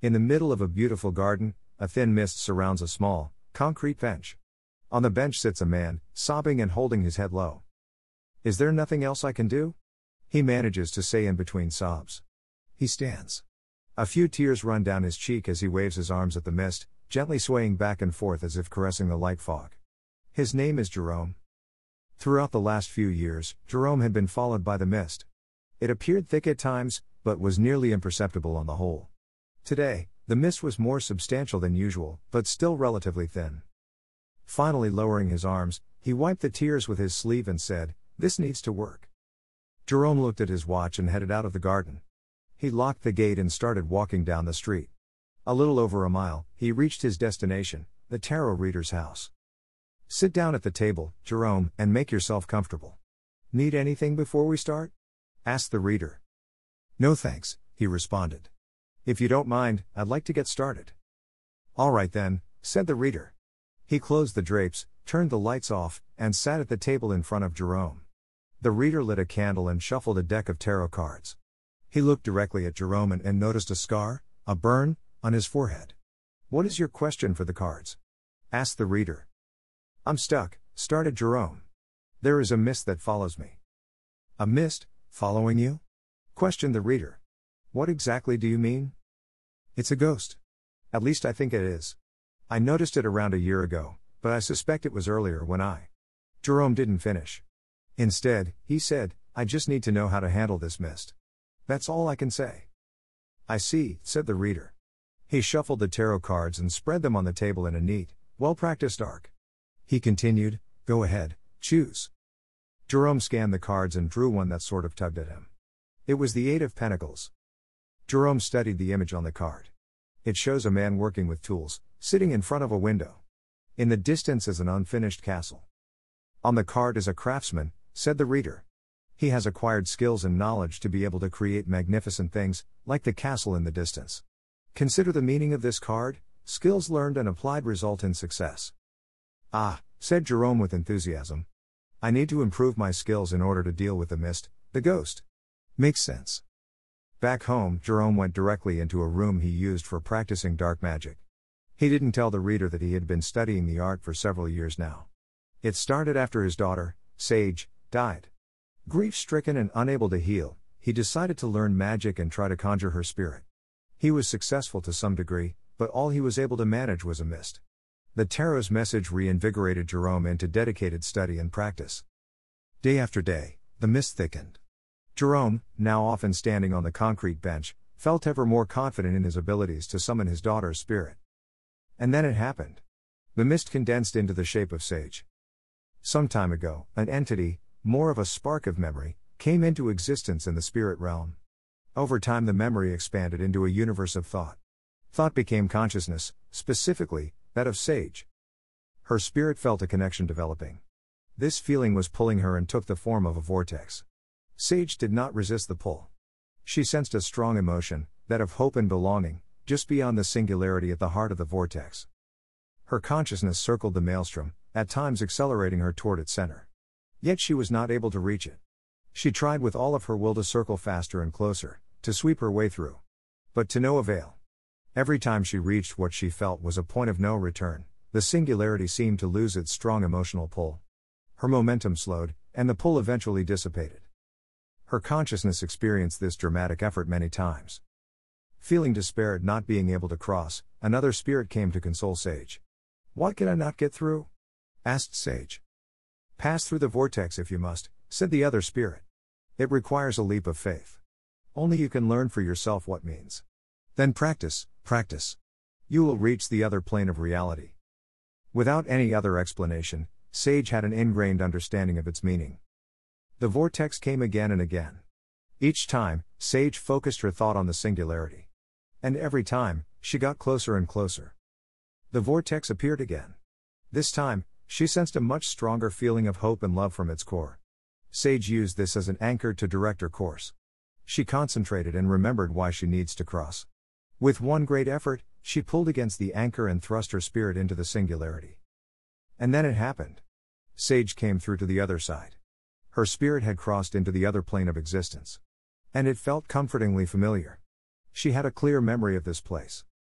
In the middle of a beautiful garden, a thin mist surrounds a small, concrete bench. On the bench sits a man, sobbing and holding his head low. "Is there nothing else I can do?" he manages to say in between sobs. He stands. A few tears run down his cheek as he waves his arms at the mist, gently swaying back and forth as if caressing the light fog. His name is Jerome. Throughout the last few years, Jerome had been followed by the mist. It appeared thick at times, but was nearly imperceptible on the whole. Today, the mist was more substantial than usual, but still relatively thin. Finally lowering his arms, he wiped the tears with his sleeve and said, "This needs to work." Jerome looked at his watch and headed out of the garden. He locked the gate and started walking down the street. A little over a mile, he reached his destination, the tarot reader's house. "Sit down at the table, Jerome, and make yourself comfortable." "Need anything before we start?" asked the reader. "No thanks," he responded. "If you don't mind, I'd like to get started." "All right then," said the reader. He closed the drapes, turned the lights off, and sat at the table in front of Jerome. The reader lit a candle and shuffled a deck of tarot cards. He looked directly at Jerome and noticed a scar, a burn, on his forehead. "What is your question for the cards?" asked the reader. "I'm stuck," started Jerome. "There is a mist that follows me." "A mist, following you?" questioned the reader. "What exactly do you mean?" "It's a ghost. At least I think it is. I noticed it around a year ago, but I suspect it was earlier when Jerome didn't finish. "Instead, he said, I just need to know how to handle this mist. That's all I can say." "I see," said the reader. He shuffled the tarot cards and spread them on the table in a neat, well-practiced arc. He continued, "Go ahead, choose." Jerome scanned the cards and drew one that sort of tugged at him. It was the Eight of Pentacles. Jerome studied the image on the card. It shows a man working with tools, sitting in front of a window. In the distance is an unfinished castle. "On the card is a craftsman," said the reader. "He has acquired skills and knowledge to be able to create magnificent things, like the castle in the distance. Consider the meaning of this card: skills learned and applied result in success." "Ah," said Jerome with enthusiasm. "I need to improve my skills in order to deal with the mist, the ghost. Makes sense." Back home, Jerome went directly into a room he used for practicing dark magic. He didn't tell the reader that he had been studying the art for several years now. It started after his daughter, Sage, died. Grief-stricken and unable to heal, he decided to learn magic and try to conjure her spirit. He was successful to some degree, but all he was able to manage was a mist. The tarot's message reinvigorated Jerome into dedicated study and practice. Day after day, the mist thickened. Jerome, now often standing on the concrete bench, felt ever more confident in his abilities to summon his daughter's spirit. And then it happened. The mist condensed into the shape of Sage. Some time ago, an entity, more of a spark of memory, came into existence in the spirit realm. Over time the memory expanded into a universe of thought. Thought became consciousness, specifically, that of Sage. Her spirit felt a connection developing. This feeling was pulling her and took the form of a vortex. Sage did not resist the pull. She sensed a strong emotion, that of hope and belonging, just beyond the singularity at the heart of the vortex. Her consciousness circled the maelstrom, at times accelerating her toward its center. Yet she was not able to reach it. She tried with all of her will to circle faster and closer, to sweep her way through. But to no avail. Every time she reached what she felt was a point of no return, the singularity seemed to lose its strong emotional pull. Her momentum slowed, and the pull eventually dissipated. Her consciousness experienced this dramatic effort many times. Feeling despair at not being able to cross, another spirit came to console Sage. "What can I not get through?" asked Sage. "Pass through the vortex if you must," said the other spirit. "It requires a leap of faith. Only you can learn for yourself what means. Then practice, practice. You will reach the other plane of reality." Without any other explanation, Sage had an ingrained understanding of its meaning. The vortex came again and again. Each time, Sage focused her thought on the singularity. And every time, she got closer and closer. The vortex appeared again. This time, she sensed a much stronger feeling of hope and love from its core. Sage used this as an anchor to direct her course. She concentrated and remembered why she needs to cross. With one great effort, she pulled against the anchor and thrust her spirit into the singularity. And then it happened. Sage came through to the other side. Her spirit had crossed into the other plane of existence. And it felt comfortingly familiar. She had a clear memory of this place.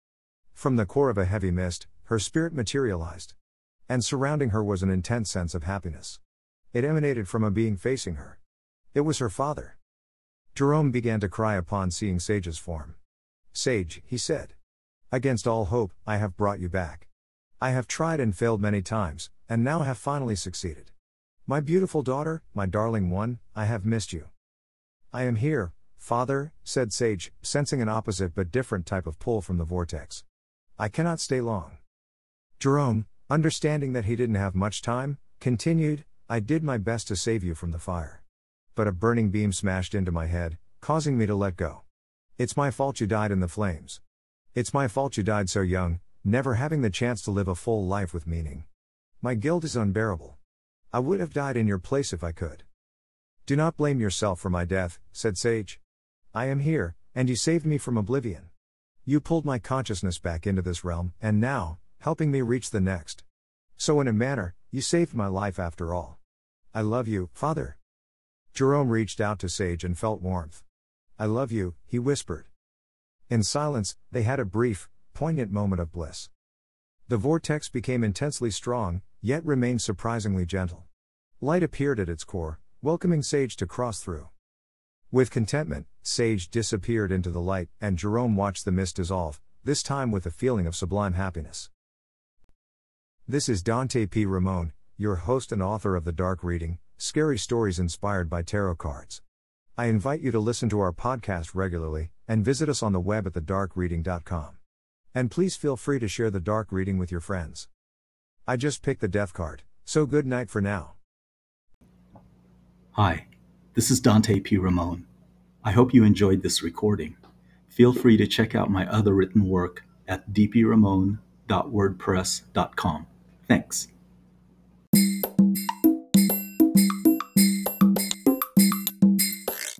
From the core of a heavy mist, her spirit materialized. And surrounding her was an intense sense of happiness. It emanated from a being facing her. It was her father. Jerome began to cry upon seeing Sage's form. "Sage," he said. "Against all hope, I have brought you back. I have tried and failed many times, and now have finally succeeded. My beautiful daughter, my darling one, I have missed you." "I am here, father," said Sage, sensing an opposite but different type of pull from the vortex. "I cannot stay long." Jerome, understanding that he didn't have much time, continued, "I did my best to save you from the fire. But a burning beam smashed into my head, causing me to let go. It's my fault you died in the flames. It's my fault you died so young, never having the chance to live a full life with meaning. My guilt is unbearable. I would have died in your place if I could." "Do not blame yourself for my death," said Sage. "I am here, and you saved me from oblivion. You pulled my consciousness back into this realm, and now, helping me reach the next. So in a manner, you saved my life after all. I love you, father." Jerome reached out to Sage and felt warmth. "I love you," he whispered. In silence, they had a brief, poignant moment of bliss. The vortex became intensely strong, yet remained surprisingly gentle. Light appeared at its core, welcoming Sage to cross through. With contentment, Sage disappeared into the light, and Jerome watched the mist dissolve, this time with a feeling of sublime happiness. This is Dante P. Ramon, your host and author of The Dark Reading, Scary Stories Inspired by Tarot Cards. I invite you to listen to our podcast regularly, and visit us on the web at thedarkreading.com. And please feel free to share The Dark Reading with your friends. I just picked the death card, so good night for now. Hi, this is Dante P. Ramon. I hope you enjoyed this recording. Feel free to check out my other written work at dpramon.wordpress.com. Thanks.